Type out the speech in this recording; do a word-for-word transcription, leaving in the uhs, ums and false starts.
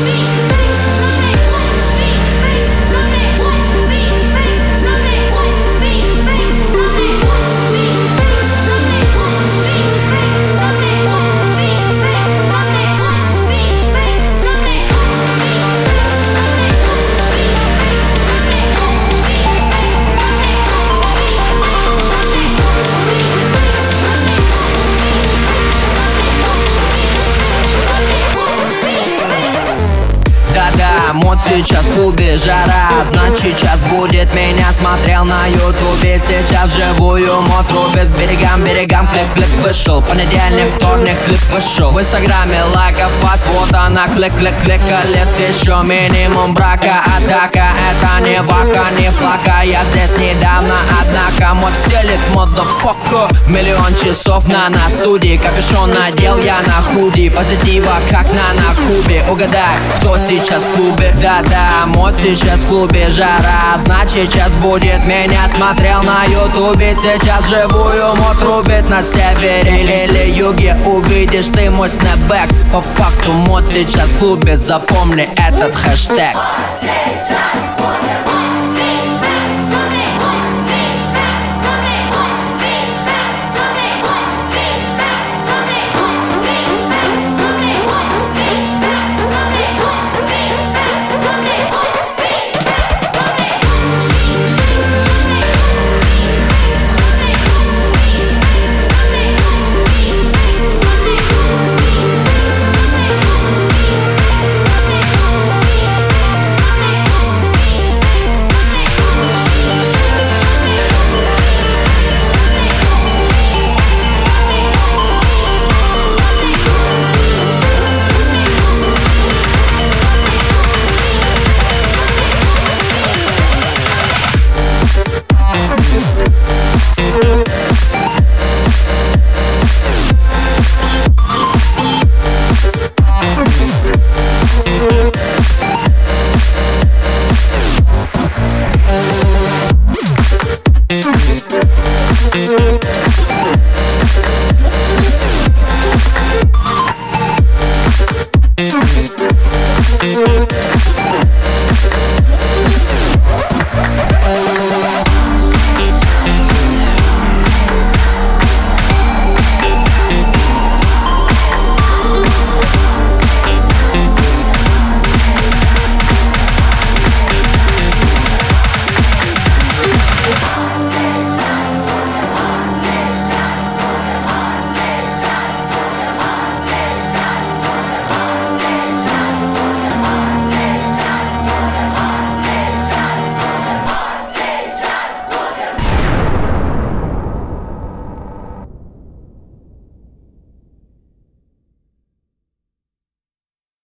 Вот сейчас в клубе жара, значит сейчас будет меня смотрел на ютубе. Сейчас живую мод рубит берегам, берегам, клик-клик вышел. Понедельник, вторник, клик вышел. В инстаграме лайков под фото на клик-клик-клик. Лет еще минимум брака, атака. Это не вака, не флака. Я здесь недавно, однако мод стелит, motherfucker. Миллион часов на на студии, капюшон надел я на худи. Позитива как на на кубе. Угадай, кто сейчас в клубе? Да-да, мод сейчас в клубе жара, значит сейчас будет меня смотрел на ютубе. Сейчас живую мод рубит на севере или юге. Увидишь ты мой снэпбэк. По факту мод сейчас в клубе, запомни этот хэштег.